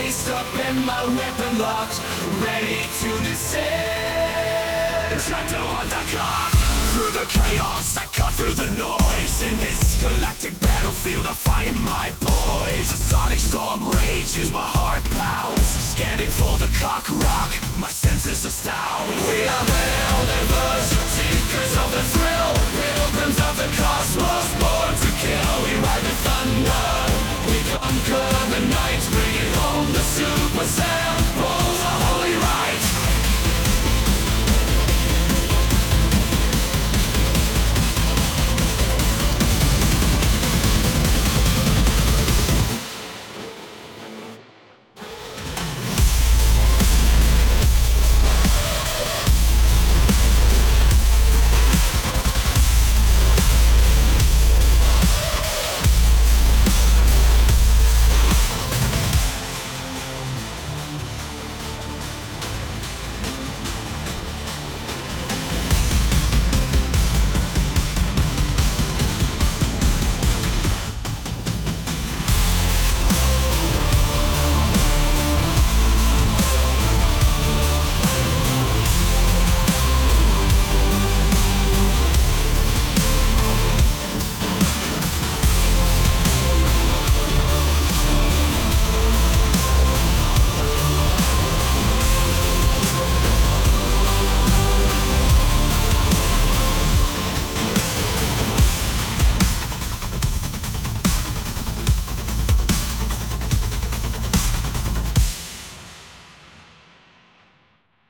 laced up and my weapon locked, ready to descend. Trapped on the clock, through the chaos I cut through the noise. In this galactic battlefield I find my poise. A sonic storm rages, my heart pounds, scanning for the cock rock, my senses astound. We are the elders, seekers of the thrill.